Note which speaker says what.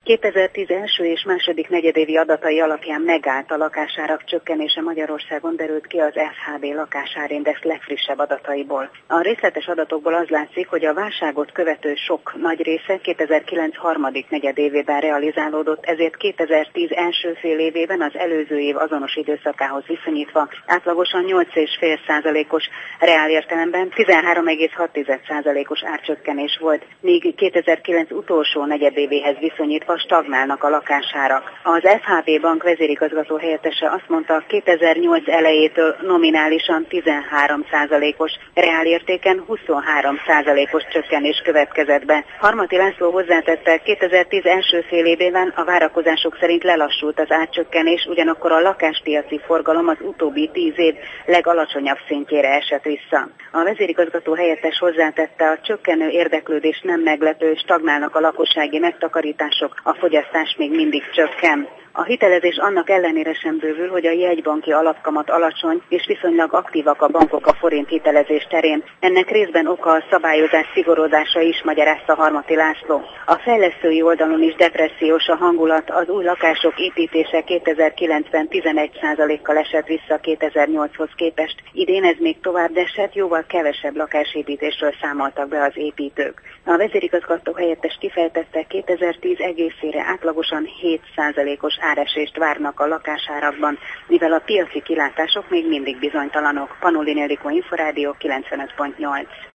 Speaker 1: 2010 első és második negyedévi adatai alapján megállt a lakásárak csökkenése Magyarországon, derült ki az FHB lakásárindex legfrissebb adataiból. A részletes adatokból az látszik, hogy a válságot követő sok nagy része 2009 harmadik negyedévében realizálódott, ezért 2010 első fél évében az előző év azonos időszakához viszonyítva átlagosan 8,5%-os, reál értelemben 13,6%-os árcsökkenés volt, míg 2009 utolsó negyedévéhez viszonyítva stagnálnak a lakásárak. Az FHB bank vezérigazgató helyettese azt mondta, 2008 elejétől nominálisan 13%-os, reálértéken 23%-os csökkenés következett be. Harmati László hozzátette, 2010 első fél évében a várakozások szerint lelassult az árcsökkenés, ugyanakkor a lakáspiaci forgalom az utóbbi 10 év legalacsonyabb szintjére esett vissza. A vezérigazgató helyettes hozzátette, a csökkenő érdeklődés nem meglepő, stagnálnak a lakossági megtakarítások, a fogyasztás még mindig csökken. A hitelezés annak ellenére sem bővül, hogy a jegybanki alapkamat alacsony, és viszonylag aktívak a bankok a forint hitelezés terén. Ennek részben oka a szabályozás szigorodása is, magyarázta Harmati László. A fejlesztői oldalon is depressziós a hangulat, az új lakások építése 2009-ben 11%-kal esett vissza 2008-hoz képest. Idén ez még tovább esett, jóval kevesebb lakásépítésről számoltak be az építők. A vezérigazgató helyettes kifejtette, 2010 egészére átlagosan 7%-os áresést várnak a lakásárakban, mivel a piaci kilátások még mindig bizonytalanok. Panolin Ildikó, Inforádió 95.8.